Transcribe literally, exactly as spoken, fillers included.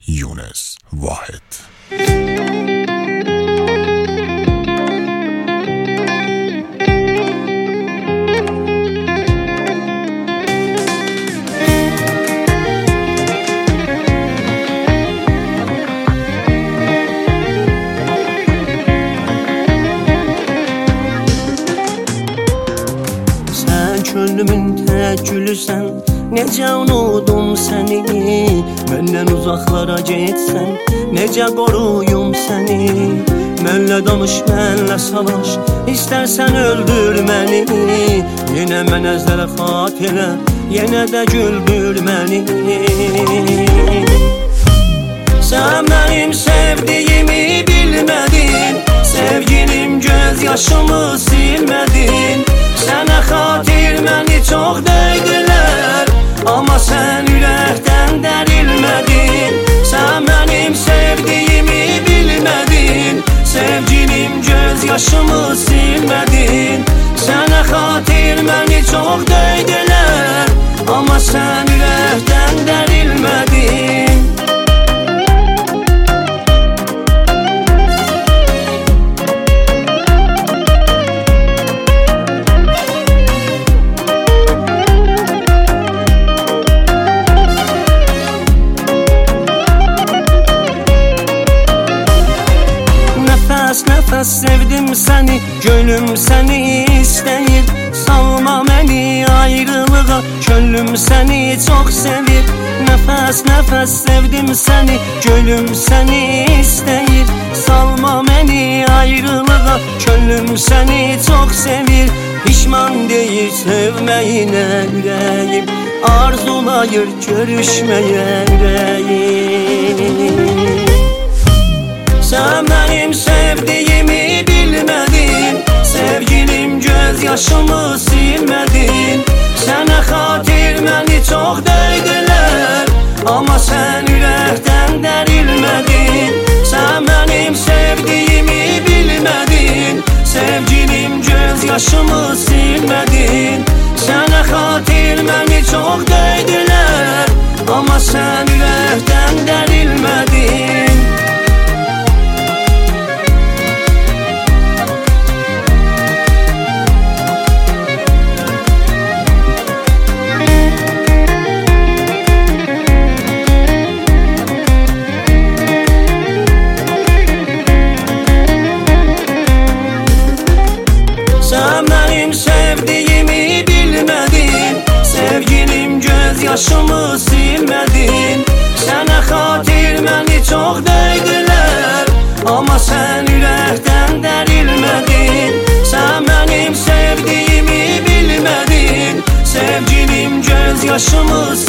Yunus Vahid. Könlümün təkülüsən, necə unudum səni. Məndən uzaqlara getsən, necə qoruyum səni. Mənlə danış, mənlə salaş, İstərsən öldür məni. Yenə mənə zərafat elə, yenə də güldür məni. Sən mənim sevdiyimi bilmədin, sevgilim göz yaşımı silmədin. Sənə xatir məni çox döydülər, amma sən ürəkdən dərilmədin. Sən mənim sevdiyimi bilmədin, sevgilim göz yaşımı silmədin. Sənə xatir məni çox döydülər, amma sən ürəkdən dərilmədin. Nəfəs sevdim səni, gönlüm səni istəyir. Salma məni ayrılığa, könlüm səni çox sevir. Nəfəs nəfəs sevdim səni, gönlüm səni istəyir. Salma məni ayrılığa, könlüm səni çox sevir. Pişman deyir sevməyinə ürəyim, arzulayır görüşməyə ürəyim. Sən mənim sevdiyimi bilmədin, sevgilim göz yaşımı silmədin. Sənə xatir məni çox döydülər, amma sən ürəkdən dərilmədin. Sən mənim sevdiyimi bilmədin, sevgilim göz yaşımı silmədin. Sənə xatir məni çox döydülər, amma sən ürəkdən dərilmədin. Sən mənim sevdiyimi bilmədin, sevgilim göz yaşımı silmədin. Sənə xatir məni çox döydülər, amma sən ürəkdən dərilmədin. Sən mənim sevdiyimi bilmədin, sevgilim göz yaşımı